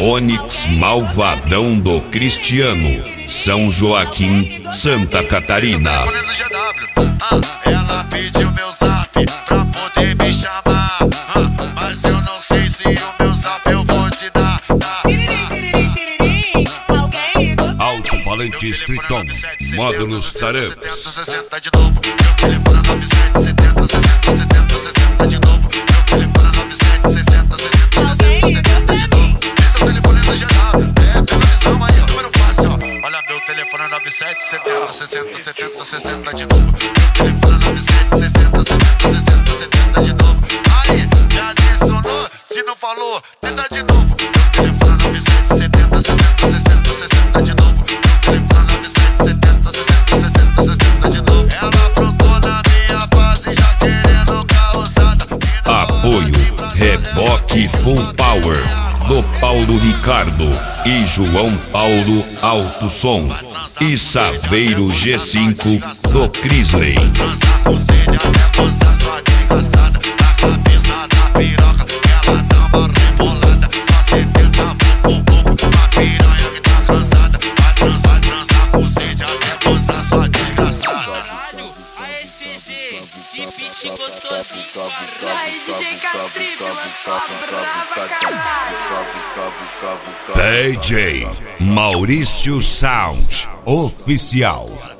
Onix Malvadão do Cristiano, São Joaquim, Santa Catarina. Ela pediu meu zap pra poder me chamar, mas eu não sei se o meu zap eu vou te dar. Alto-falante Streeton, módulos Taramps. 60 de novo, meu telefone 9770 60 70 60 de novo, meu telefone 9760 60 60 de novo. Esse é o telefone do GW, pela missão aí, ó, número fácil, ó. Olha meu telefone 9770 60 70 60 de novo, meu telefone 9760 70 60 70 de novo. Aí, já adicionou, se não falou, tenta de novo. Meu telefone 9770 60 60 60 de novo, meu telefone 9770 60 60 de novo. Ela aprontou na minha base já querendo causada. Apoio Reboque Full Power do Paulo Ricardo e João Paulo Alto Som e Saveiro G5 do Crisley. Transar com sede até gozar sua desgraçada. Na cabeça da piroca ela dá uma rebolada. Só 70 pouco, uma piranha que tá cansada. Vai transar com sede até gozar sua desgraçada. Aê, CZ, que beat gostosinho, Aí, DJ Catripe, mano, só brava, caralho. DJ Maurício Sound Oficial.